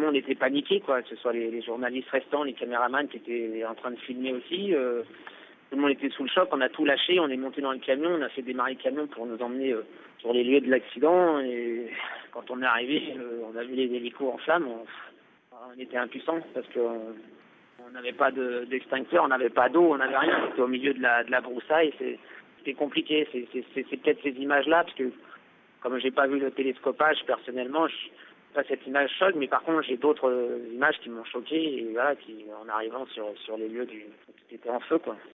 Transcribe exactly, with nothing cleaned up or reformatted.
monde était paniqué, quoi, que ce soit les, les journalistes restants, les caméramans qui étaient en train de filmer aussi. Euh, tout le monde était sous le choc, on a tout lâché, on est monté dans le camion, on a fait démarrer le camion pour nous emmener euh, sur les lieux de l'accident. Et quand on est arrivé, euh, on a vu les hélicos en flammes, on, on était impuissants parce qu'on on n'avait pas de, d'extincteur, on n'avait pas d'eau, on n'avait rien. On était au milieu de la, de la broussaille, c'est, c'était compliqué. C'est, c'est, c'est, c'est peut-être ces images-là, parce que comme j'ai pas vu le télescopage personnellement, je, pas cette image choque, mais par contre j'ai d'autres euh, images qui m'ont choqué et voilà, qui en arrivant sur sur les lieux du qui étaient en feu, quoi.